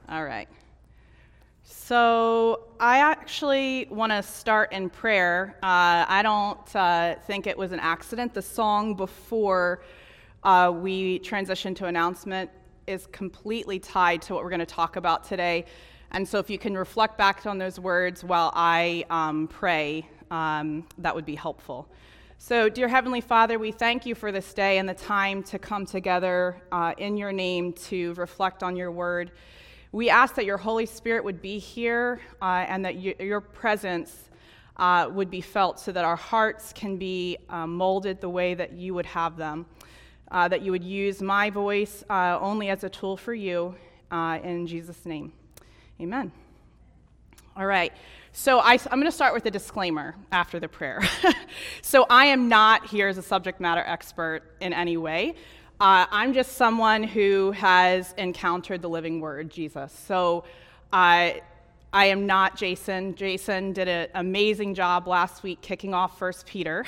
All right. So I actually want to start in prayer. I don't think it was an accident. The song before we transition to announcement is completely tied to what we're going to talk about today. And so if you can reflect back on those words while I pray, that would be helpful. So, dear Heavenly Father, we thank you for this day and the time to come together in your name to reflect on your word. We ask that your Holy Spirit would be here and that your presence would be felt so that our hearts can be molded the way that you would have them, that you would use my voice only as a tool for you, in Jesus' name. Amen. All right. So I'm going to start with a disclaimer after the prayer. So I am not here as a subject matter expert in any way. I'm just someone who has encountered the living word, Jesus. So I am not Jason. Jason did an amazing job last week kicking off 1 Peter.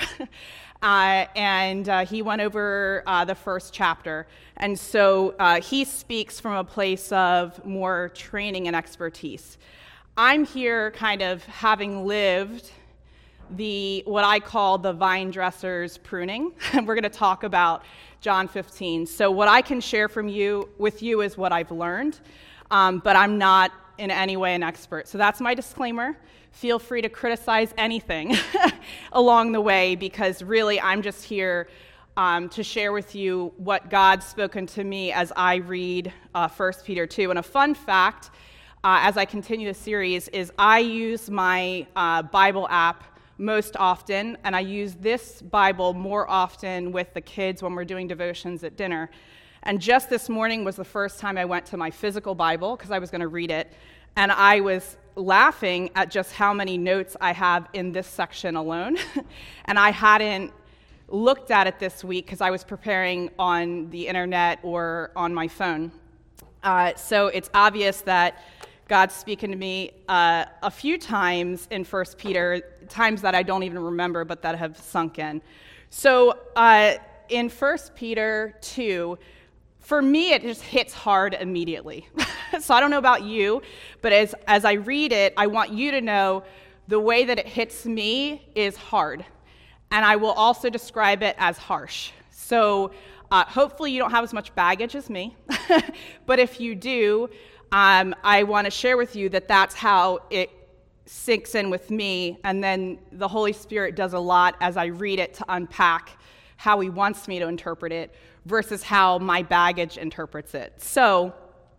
And he went over the first chapter. And so he speaks from a place of more training and expertise. I'm here kind of having lived what I call the vine dresser's pruning. And we're going to talk about John 15. So what I can share with you is what I've learned, but I'm not in any way an expert. So that's my disclaimer. Feel free to criticize anything along the way, because really I'm just here to share with you what God's spoken to me as I read 1 Peter 2. And a fun fact, as I continue the series, is I use my Bible app most often, and I use this Bible more often with the kids when we're doing devotions at dinner. And just this morning was the first time I went to my physical Bible because I was going to read it, and I was laughing at just how many notes I have in this section alone. And I hadn't looked at it this week because I was preparing on the internet or on my phone. So it's obvious that God's speaking to me a few times in 1 Peter, times that I don't even remember, but that have sunk in. So in 1 Peter 2, for me, it just hits hard immediately. So I don't know about you, but as I read it, I want you to know the way that it hits me is hard. And I will also describe it as harsh. So hopefully you don't have as much baggage as me. But if you do, I want to share with you that that's how it sinks in with me, and then the Holy Spirit does a lot as I read it to unpack how he wants me to interpret it versus how my baggage interprets it. So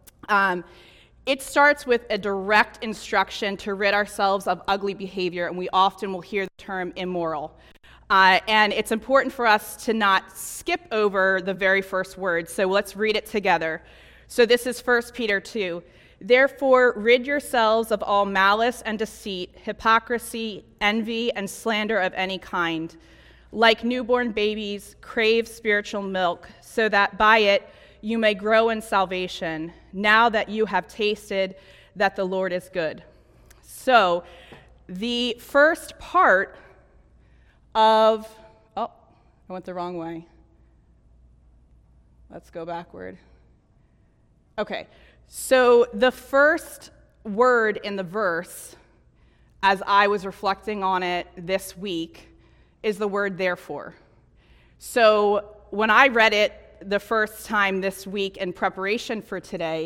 it starts with a direct instruction to rid ourselves of ugly behavior, and we often will hear the term immoral. And it's important for us to not skip over the very first word, so let's read it together. So this is 1 Peter 2. Therefore, rid yourselves of all malice and deceit, hypocrisy, envy, and slander of any kind. Like newborn babies, crave spiritual milk, so that by it you may grow in salvation, now that you have tasted that the Lord is good. So, the first part of... Oh, I went the wrong way. Let's go backward. Okay, so the first word in the verse, as I was reflecting on it this week, is the word therefore. So when I read it the first time this week in preparation for today,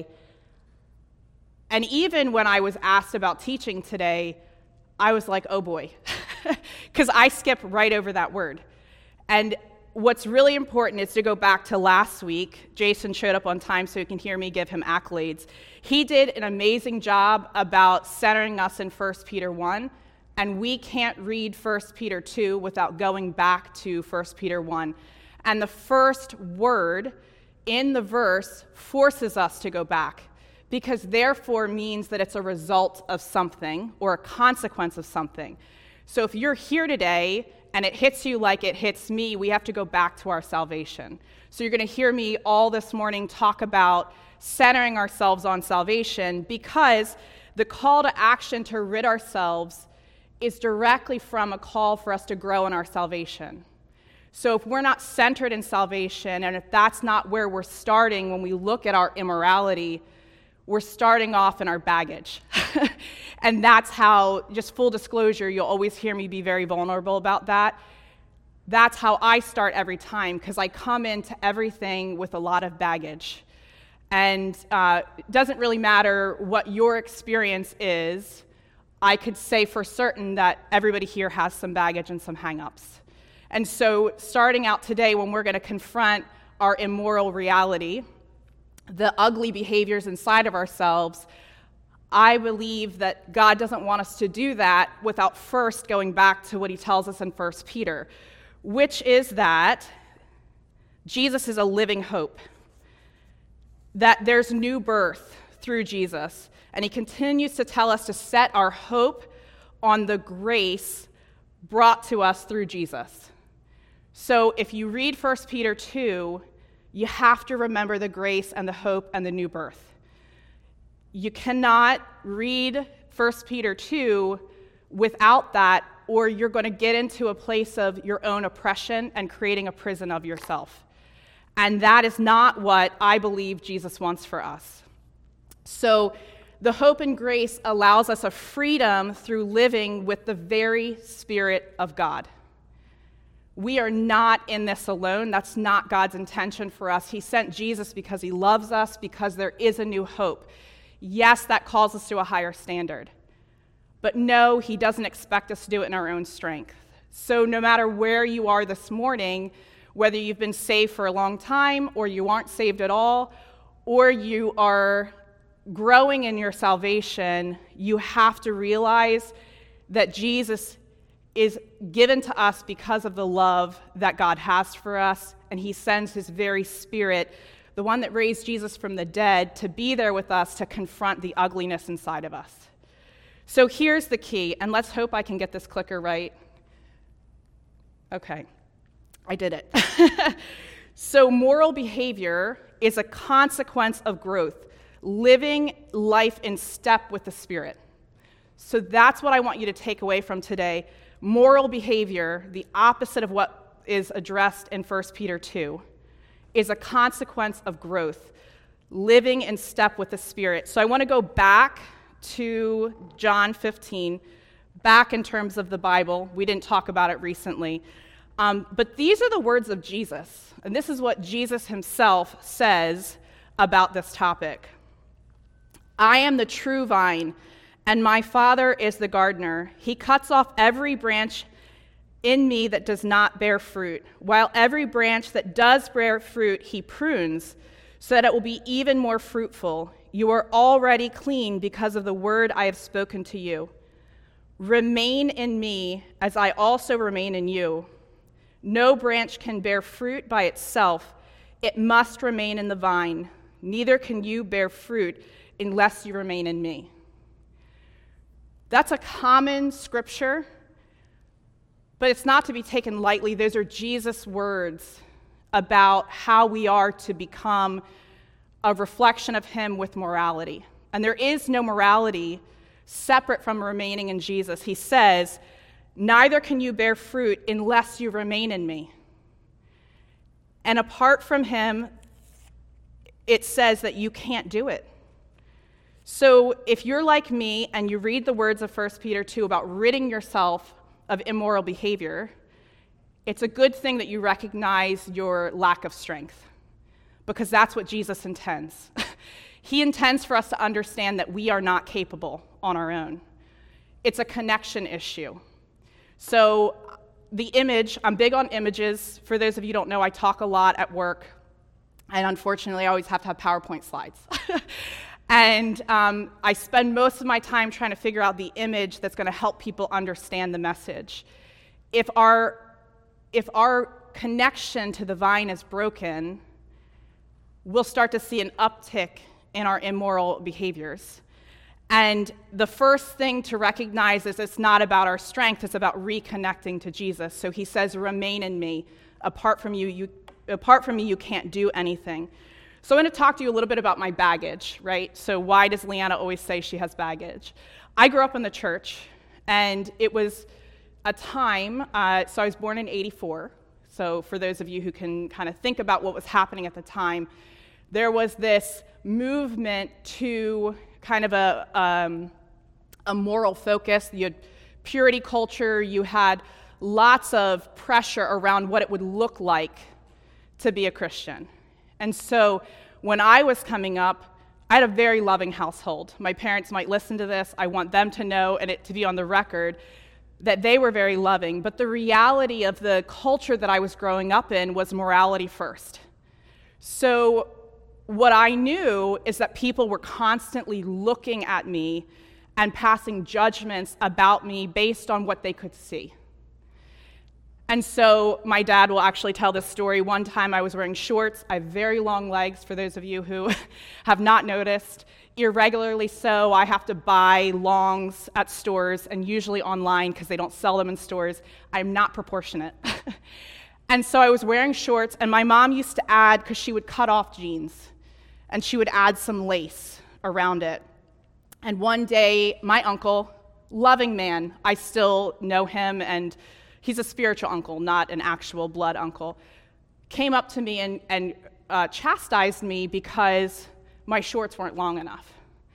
and even when I was asked about teaching today, I was like, oh boy, because I skipped right over that word. And what's really important is to go back to last week. Jason showed up on time so you can hear me give him accolades. He did an amazing job about centering us in 1 Peter 1, and we can't read 1 Peter 2 without going back to 1 Peter 1. And the first word in the verse forces us to go back, because therefore means that it's a result of something or a consequence of something. So if you're here today and it hits you like it hits me, we have to go back to our salvation. So you're going to hear me all this morning talk about centering ourselves on salvation, because the call to action to rid ourselves is directly from a call for us to grow in our salvation. So if we're not centered in salvation, and if that's not where we're starting when we look at our immorality, we're starting off in our baggage. And that's how, just full disclosure, you'll always hear me be very vulnerable about that. That's how I start every time, because I come into everything with a lot of baggage. And it doesn't really matter what your experience is. I could say for certain that everybody here has some baggage and some hang-ups. And so starting out today, when we're going to confront our immoral reality, the ugly behaviors inside of ourselves, I believe that God doesn't want us to do that without first going back to what he tells us in 1 Peter, which is that Jesus is a living hope, that there's new birth through Jesus, and he continues to tell us to set our hope on the grace brought to us through Jesus. So if you read 1 Peter 2, you have to remember the grace and the hope and the new birth. You cannot read 1 Peter 2 without that, or you're going to get into a place of your own oppression and creating a prison of yourself. And that is not what I believe Jesus wants for us. So the hope and grace allows us a freedom through living with the very Spirit of God. We are not in this alone. That's not God's intention for us. He sent Jesus because he loves us, because there is a new hope. Yes, that calls us to a higher standard. But no, he doesn't expect us to do it in our own strength. So no matter where you are this morning, whether you've been saved for a long time or you aren't saved at all, or you are growing in your salvation, you have to realize that Jesus is given to us because of the love that God has for us, and he sends his very Spirit, the one that raised Jesus from the dead, to be there with us to confront the ugliness inside of us. So here's the key, and let's hope I can get this clicker right. Okay, I did it. So moral behavior is a consequence of growth, living life in step with the Spirit. So that's what I want you to take away from today. Moral behavior, the opposite of what is addressed in 1 Peter 2, is a consequence of growth, living in step with the Spirit. So I want to go back to John 15, back in terms of the Bible. We didn't talk about it recently. But these are the words of Jesus, and this is what Jesus himself says about this topic. I am the true vine, and my Father is the gardener. He cuts off every branch in me that does not bear fruit, while every branch that does bear fruit he prunes, so that it will be even more fruitful. You are already clean because of the word I have spoken to you. Remain in me as I also remain in you. No branch can bear fruit by itself. It must remain in the vine. Neither can you bear fruit unless you remain in me. That's a common scripture, but it's not to be taken lightly. Those are Jesus' words about how we are to become a reflection of him with morality. And there is no morality separate from remaining in Jesus. He says, neither can you bear fruit unless you remain in me. And apart from him, it says that you can't do it. So if you're like me and you read the words of 1 Peter 2 about ridding yourself of immoral behavior, it's a good thing that you recognize your lack of strength, because that's what Jesus intends. He intends for us to understand that we are not capable on our own. It's a connection issue. So the image, I'm big on images. For those of you who don't know, I talk a lot at work, and unfortunately I always have to have PowerPoint slides. And I spend most of my time trying to figure out the image that's going to help people understand the message. If our connection to the vine is broken, we'll start to see an uptick in our immoral behaviors. And the first thing to recognize is it's not about our strength, it's about reconnecting to Jesus. So he says, remain in me. Apart from me, you can't do anything. So I'm going to talk to you a little bit about my baggage, right? So why does Leanna always say she has baggage? I grew up in the church, and it was a time, so I was born in 84. So for those of you who can kind of think about what was happening at the time, there was this movement to kind of a moral focus. You had purity culture. You had lots of pressure around what it would look like to be a Christian. And so when I was coming up, I had a very loving household. My parents might listen to this. I want them to know and it to be on the record that they were very loving. But the reality of the culture that I was growing up in was morality first. So what I knew is that people were constantly looking at me and passing judgments about me based on what they could see. And so my dad will actually tell this story. One time I was wearing shorts. I have very long legs, for those of you who have not noticed. Irregularly so, I have to buy longs at stores and usually online because they don't sell them in stores. I'm not proportionate. And so I was wearing shorts, and my mom used to add, because she would cut off jeans, and she would add some lace around it. And one day, my uncle, loving man, I still know him, and he's a spiritual uncle, not an actual blood uncle, came up to me and chastised me because my shorts weren't long enough.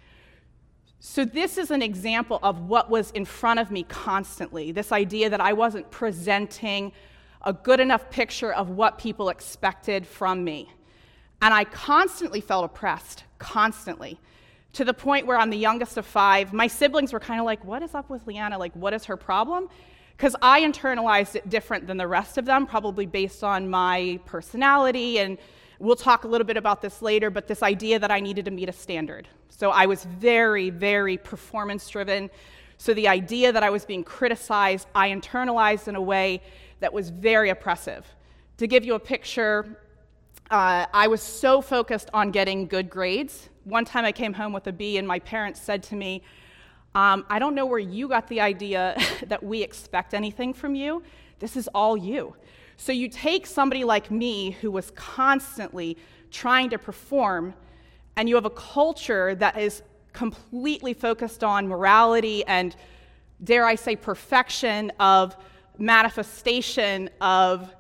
So this is an example of what was in front of me constantly, this idea that I wasn't presenting a good enough picture of what people expected from me. And I constantly felt oppressed, constantly, to the point where I'm the youngest of 5. My siblings were kind of like, what is up with Leanna? Like, what is her problem? Because I internalized it different than the rest of them, probably based on my personality, and we'll talk a little bit about this later, but this idea that I needed to meet a standard. So I was very, very performance-driven. So the idea that I was being criticized, I internalized in a way that was very oppressive. To give you a picture, I was so focused on getting good grades. One time I came home with a B, and my parents said to me, I don't know where you got the idea that we expect anything from you. This is all you. So you take somebody like me who was constantly trying to perform, and you have a culture that is completely focused on morality and, dare I say, perfection of manifestation of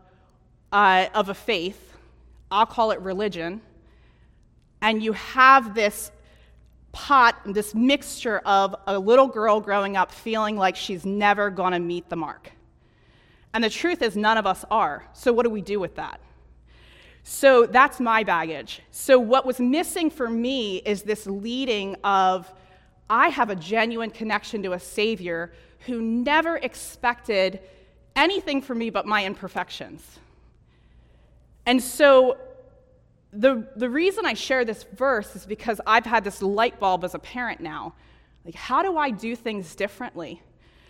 a faith. I'll call it religion. And you have this this mixture of a little girl growing up feeling like she's never going to meet the mark. And the truth is, none of us are. So what do we do with that? So that's my baggage. So what was missing for me is this leading of, I have a genuine connection to a Savior who never expected anything from me but my imperfections. And so the reason I share this verse is because I've had this light bulb as a parent now. Like, how do I do things differently?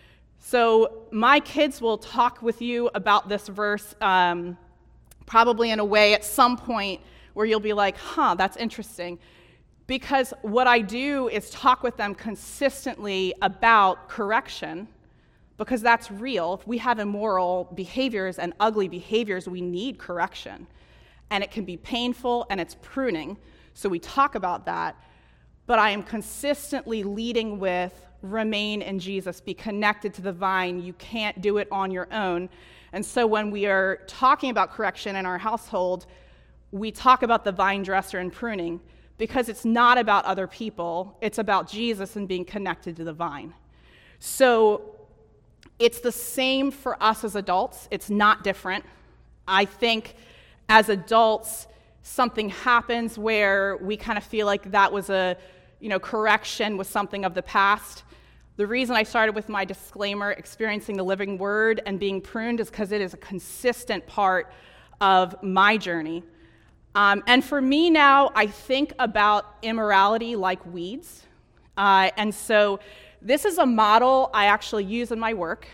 So my kids will talk with you about this verse probably in a way at some point where you'll be like, that's interesting. Because what I do is talk with them consistently about correction, because that's real. If we have immoral behaviors and ugly behaviors, we need correction. And it can be painful, and it's pruning. So we talk about that. But I am consistently leading with, remain in Jesus, be connected to the vine. You can't do it on your own. And so when we are talking about correction in our household, we talk about the vine dresser and pruning, because it's not about other people. It's about Jesus and being connected to the vine. So it's the same for us as adults. It's not different. I think as adults, something happens where we kind of feel like that was correction was something of the past. The reason I started with my disclaimer, experiencing the living word and being pruned, is because it is a consistent part of my journey. And for me now, I think about immorality like weeds. And so this is a model I actually use in my work.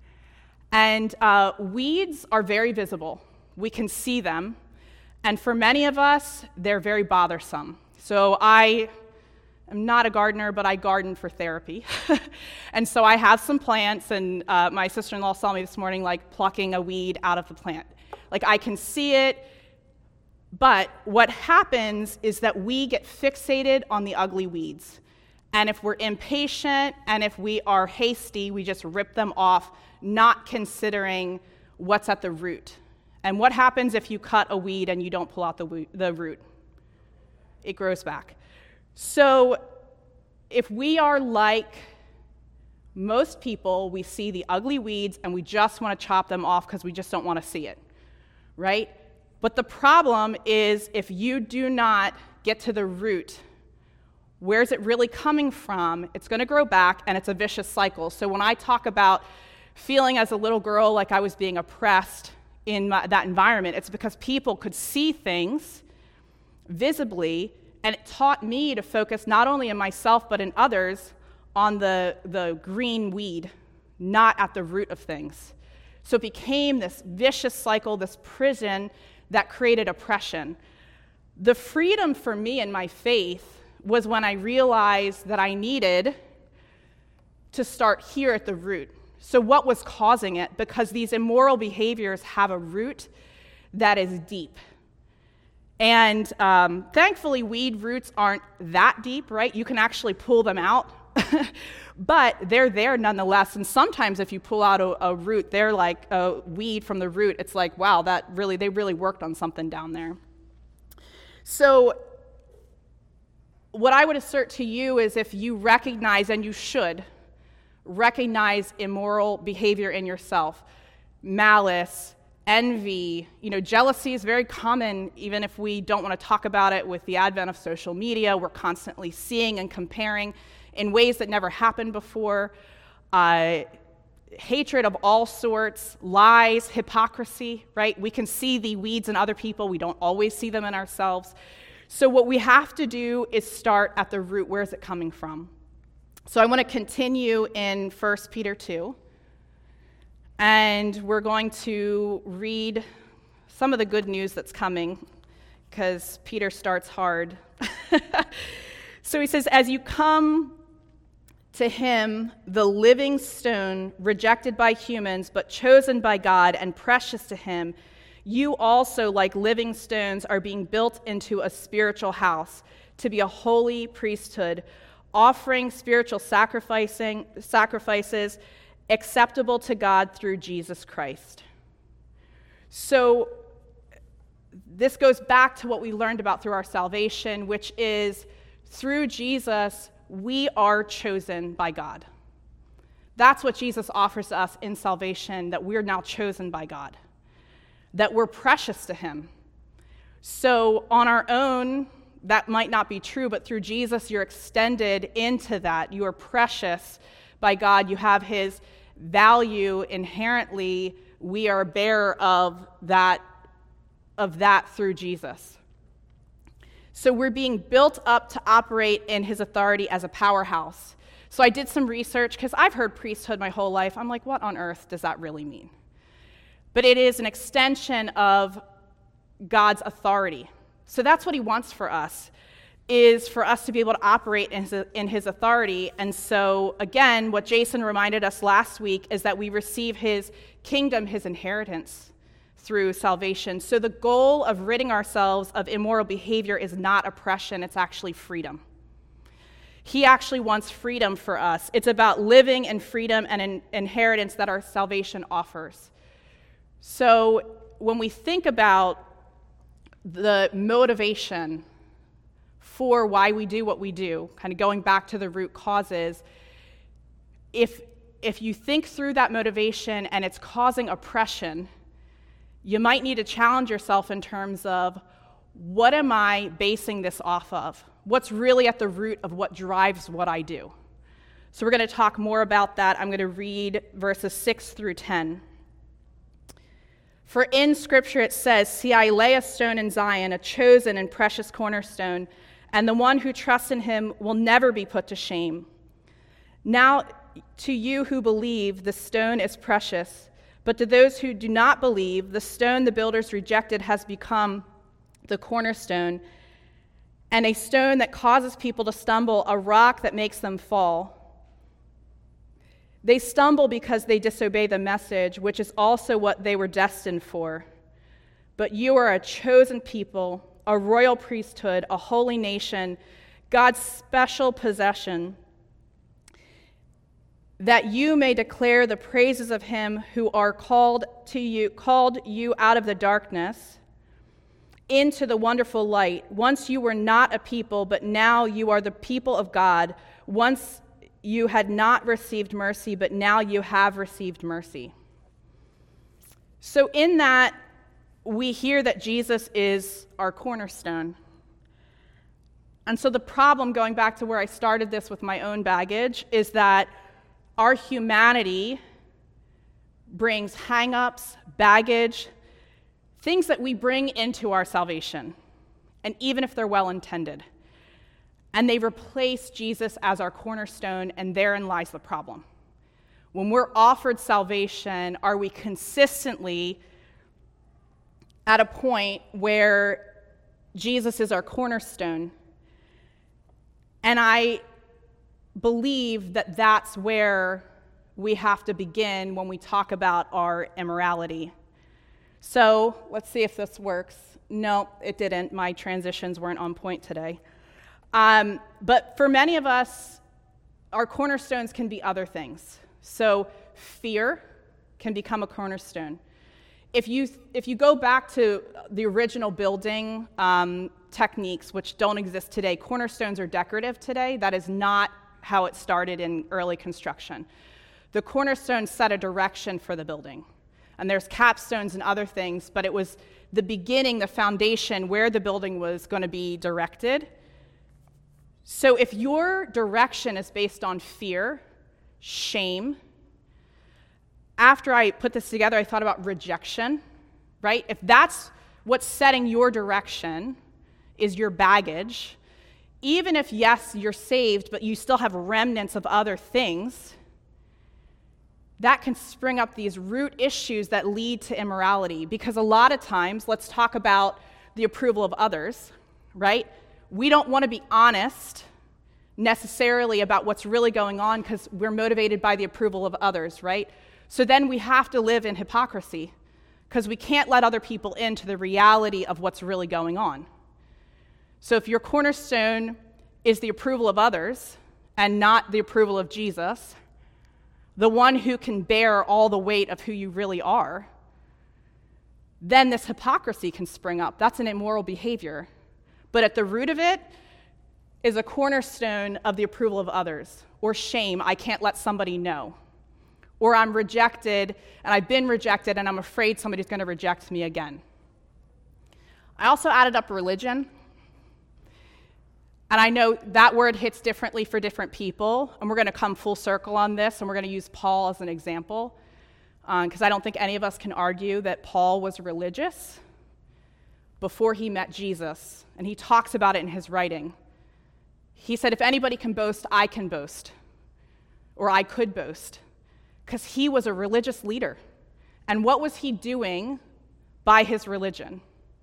And weeds are very visible. We can see them. And for many of us, they're very bothersome. So I'm not a gardener, but I garden for therapy. And so I have some plants, and my sister-in-law saw me this morning, like, plucking a weed out of the plant. Like, I can see it, but what happens is that we get fixated on the ugly weeds. And if we're impatient and if we are hasty, we just rip them off, not considering what's at the root. And what happens if you cut a weed and you don't pull out the root? It grows back. So if we are like most people, we see the ugly weeds and we just want to chop them off because we just don't want to see it, right? But the problem is if you do not get to the root, where's it really coming from, it's going to grow back and it's a vicious cycle. So when I talk about feeling as a little girl like I was being oppressed in that environment, it's because people could see things visibly, and it taught me to focus not only on myself but in others on the green weed, not at the root of things. So it became this vicious cycle, this prison that created oppression. The freedom for me in my faith was when I realized that I needed to start here at the root. So what was causing it? Because these immoral behaviors have a root that is deep. And thankfully, weed roots aren't that deep, right? You can actually pull them out, but they're there nonetheless. And sometimes if you pull out a root, they're like a weed from the root. It's like, wow, they really worked on something down there. So what I would assert to you is if you recognize, and you should recognize immoral behavior in yourself, malice, envy, jealousy is very common, even if we don't want to talk about it with the advent of social media. We're constantly seeing and comparing in ways that never happened before. Hatred of all sorts, lies, hypocrisy, right? We can see the weeds in other people. We don't always see them in ourselves. So what we have to do is start at the root. Where is it coming from? So I want to continue in 1 Peter 2. And we're going to read some of the good news that's coming, because Peter starts hard. So he says, as you come to him, the living stone, rejected by humans, but chosen by God and precious to him, you also, like living stones, are being built into a spiritual house to be a holy priesthood, offering spiritual sacrifices acceptable to God through Jesus Christ. So this goes back to what we learned about through our salvation, which is through Jesus, we are chosen by God. That's what Jesus offers us in salvation, that we're now chosen by God, that we're precious to him. So on our own, that might not be true, but through Jesus, you're extended into that. You are precious by God. You have his value inherently. We are a bearer of that through Jesus. So we're being built up to operate in his authority as a powerhouse. So I did some research, because I've heard priesthood my whole life. I'm like, what on earth does that really mean? But it is an extension of God's authority. So that's what he wants for us, is for us to be able to operate in his authority. And so, again, what Jason reminded us last week is that we receive his kingdom, his inheritance, through salvation. So the goal of ridding ourselves of immoral behavior is not oppression, it's actually freedom. He actually wants freedom for us. It's about living in freedom and an inheritance that our salvation offers. So when we think about the motivation for why we do what we do, kind of going back to the root causes, if you think through that motivation and it's causing oppression, you might need to challenge yourself in terms of, what am I basing this off of? What's really at the root of what drives what I do? So we're going to talk more about that. I'm going to read verses 6 through 10. For in Scripture it says, see, I lay a stone in Zion, a chosen and precious cornerstone, and the one who trusts in him will never be put to shame. Now, to you who believe, the stone is precious, but to those who do not believe, the stone the builders rejected has become the cornerstone, and a stone that causes people to stumble, a rock that makes them fall. They stumble because they disobey the message, which is also what they were destined for. But you are a chosen people, a royal priesthood, a holy nation, God's special possession, that you may declare the praises of him who are called you out of the darkness into the wonderful light. Once you were not a people, but now you are the people of God. Once you had not received mercy, but now you have received mercy. So in that, we hear that Jesus is our cornerstone. And so the problem, going back to where I started this with my own baggage, is that our humanity brings hang-ups, baggage, things that we bring into our salvation, and even if they're well-intended. And they replace Jesus as our cornerstone, and therein lies the problem. When we're offered salvation, are we consistently at a point where Jesus is our cornerstone? And I believe that that's where we have to begin when we talk about our immorality. So let's see if this works. No, it didn't. My transitions weren't on point today. But for many of us, our cornerstones can be other things. So fear can become a cornerstone. If you go back to the original building techniques, which don't exist today, cornerstones are decorative today. That is not how it started in early construction. The cornerstone set a direction for the building. And there's capstones and other things, but it was the beginning, the foundation, where the building was going to be directed. So if your direction is based on fear, shame, after I put this together, I thought about rejection, right? If that's what's setting your direction, is your baggage, even if, yes, you're saved, but you still have remnants of other things, that can spring up these root issues that lead to immorality. Because a lot of times, let's talk about the approval of others, right? We don't want to be honest necessarily about what's really going on because we're motivated by the approval of others, right? So then we have to live in hypocrisy because we can't let other people into the reality of what's really going on. So if your cornerstone is the approval of others and not the approval of Jesus, the one who can bear all the weight of who you really are, then this hypocrisy can spring up. That's an immoral behavior. But at the root of it is a cornerstone of the approval of others, or shame, I can't let somebody know. Or I'm rejected, and I've been rejected, and I'm afraid somebody's going to reject me again. I also added up religion. And I know that word hits differently for different people, and we're going to come full circle on this, and we're going to use Paul as an example, because I don't think any of us can argue that Paul was religious before he met Jesus, and he talks about it in his writing. He said, if anybody can boast, I can boast, or I could boast, because he was a religious leader. And what was he doing by his religion?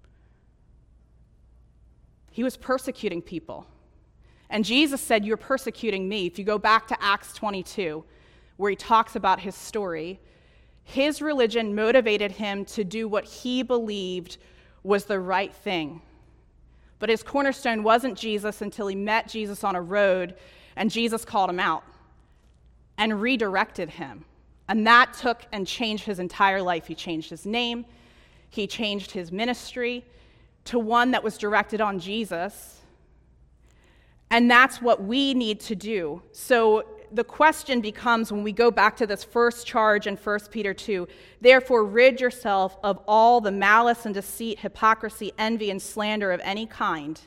He was persecuting people. And Jesus said, you're persecuting me. If you go back to Acts 22, where he talks about his story, his religion motivated him to do what he believed was the right thing. But his cornerstone wasn't Jesus until he met Jesus on a road, and Jesus called him out and redirected him. And that took and changed his entire life. He changed his name. He changed his ministry to one that was directed on Jesus. And that's what we need to do. So the question becomes, when we go back to this first charge in 1 Peter 2, therefore rid yourself of all the malice and deceit, hypocrisy, envy, and slander of any kind.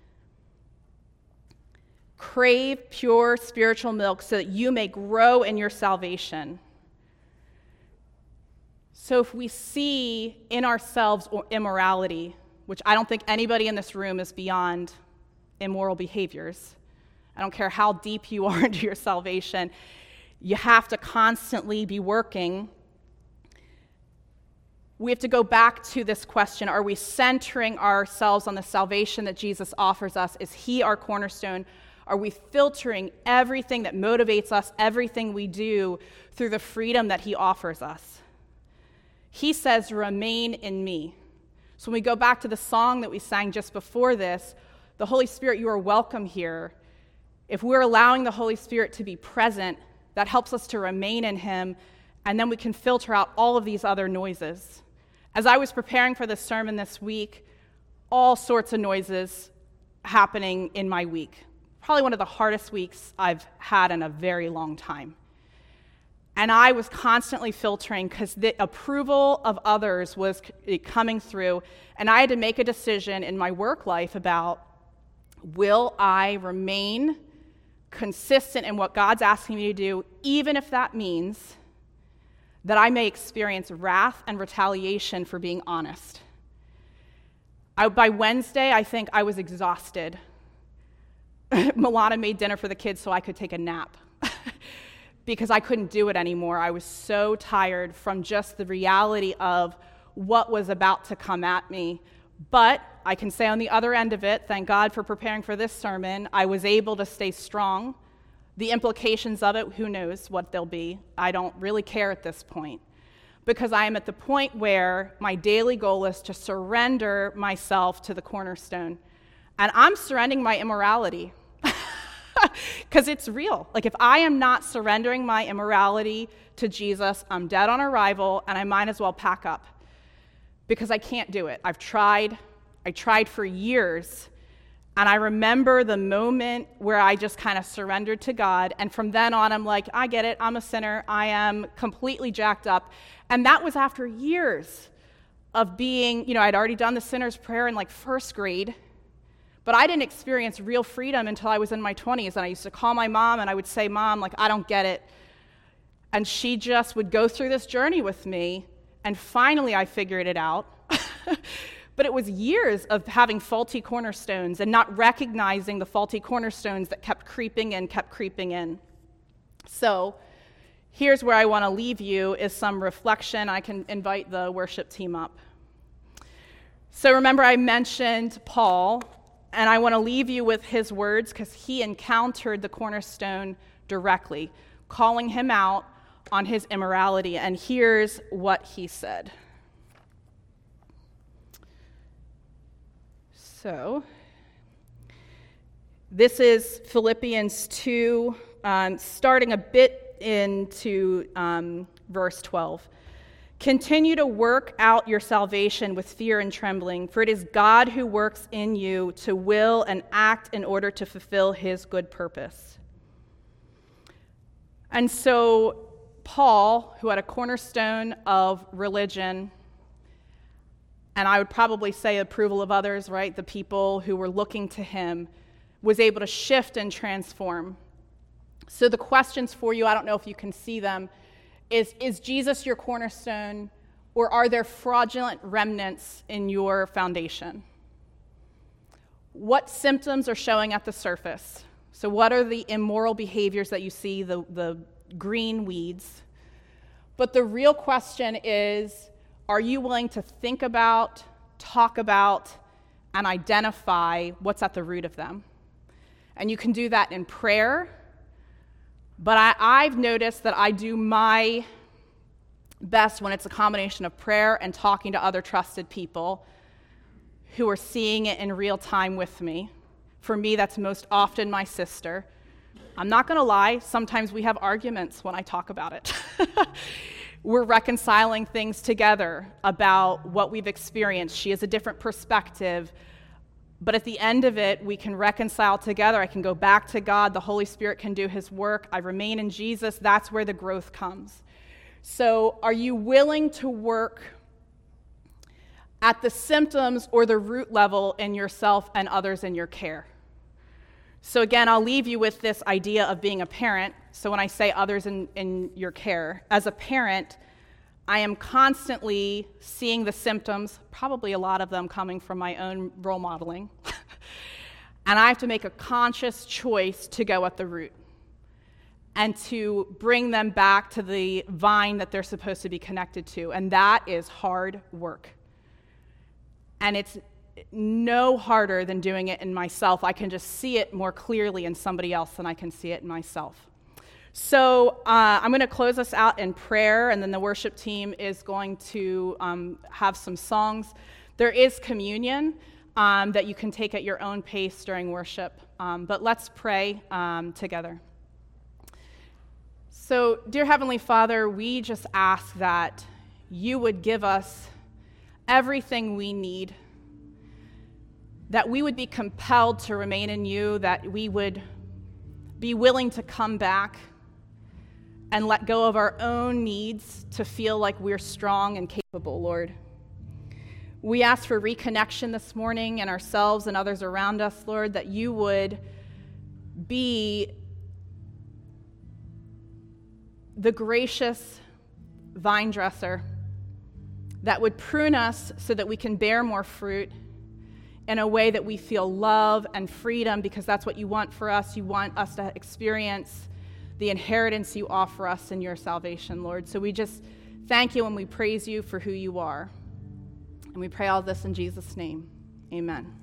Crave pure spiritual milk so that you may grow in your salvation. So if we see in ourselves immorality, which I don't think anybody in this room is beyond immoral behaviors. I don't care how deep you are into your salvation. You have to constantly be working. We have to go back to this question. Are we centering ourselves on the salvation that Jesus offers us? Is he our cornerstone? Are we filtering everything that motivates us, everything we do, through the freedom that he offers us? He says, remain in me. So when we go back to the song that we sang just before this, the Holy Spirit, you are welcome here. If we're allowing the Holy Spirit to be present, that helps us to remain in him, and then we can filter out all of these other noises. As I was preparing for this sermon this week, all sorts of noises happening in my week. Probably one of the hardest weeks I've had in a very long time. And I was constantly filtering because the approval of others was coming through, and I had to make a decision in my work life about, will I remain consistent in what God's asking me to do, even if that means that I may experience wrath and retaliation for being honest. By Wednesday, I think I was exhausted. Milana made dinner for the kids so I could take a nap because I couldn't do it anymore. I was so tired from just the reality of what was about to come at me. But I can say on the other end of it, thank God for preparing for this sermon, I was able to stay strong. The implications of it, who knows what they'll be. I don't really care at this point, because I am at the point where my daily goal is to surrender myself to the cornerstone. And I'm surrendering my immorality because it's real. Like, if I am not surrendering my immorality to Jesus, I'm dead on arrival, and I might as well pack up because I can't do it. I tried for years, and I remember the moment where I just kind of surrendered to God, and from then on, I'm like, I get it, I'm a sinner, I am completely jacked up. And that was after years of being, I'd already done the sinner's prayer in first grade, but I didn't experience real freedom until I was in my 20s, and I used to call my mom, and I would say, Mom, I don't get it. And she just would go through this journey with me, and finally I figured it out. But it was years of having faulty cornerstones and not recognizing the faulty cornerstones that kept creeping in. So here's where I want to leave you is some reflection. I can invite the worship team up. So remember, I mentioned Paul, and I want to leave you with his words because he encountered the cornerstone directly, calling him out on his immorality. And here's what he said. So, this is Philippians 2, starting a bit into verse 12. Continue to work out your salvation with fear and trembling, for it is God who works in you to will and act in order to fulfill his good purpose. And so, Paul, who had a cornerstone of religion, and I would probably say approval of others, right? The people who were looking to him, was able to shift and transform. So the questions for you, I don't know if you can see them, is Jesus your cornerstone, or are there fraudulent remnants in your foundation? What symptoms are showing at the surface? So what are the immoral behaviors that you see, the green weeds? But the real question is, are you willing to think about, talk about, and identify what's at the root of them? And you can do that in prayer, but I've noticed that I do my best when it's a combination of prayer and talking to other trusted people who are seeing it in real time with me. For me, that's most often my sister. I'm not going to lie, sometimes we have arguments when I talk about it. We're reconciling things together about what we've experienced. She has a different perspective, but at the end of it, we can reconcile together. I can go back to God. The Holy Spirit can do his work. I remain in Jesus. That's where the growth comes. So are you willing to work at the symptoms or the root level in yourself and others in your care? So again, I'll leave you with this idea of being a parent. So when I say others in your care, as a parent, I am constantly seeing the symptoms, probably a lot of them coming from my own role modeling, and I have to make a conscious choice to go at the root and to bring them back to the vine that they're supposed to be connected to, and that is hard work. And it's no harder than doing it in myself. I can just see it more clearly in somebody else than I can see it in myself. So I'm going to close us out in prayer, and then the worship team is going to have some songs. There is communion that you can take at your own pace during worship, but let's pray together. So, dear Heavenly Father, we just ask that you would give us everything we need that we would be compelled to remain in you, that we would be willing to come back and let go of our own needs to feel like we're strong and capable, Lord. We ask for reconnection this morning in ourselves and others around us, Lord, that you would be the gracious vine dresser that would prune us so that we can bear more fruit in a way that we feel love and freedom, because that's what you want for us. You want us to experience the inheritance you offer us in your salvation, Lord. So we just thank you and we praise you for who you are. And we pray all this in Jesus' name. Amen.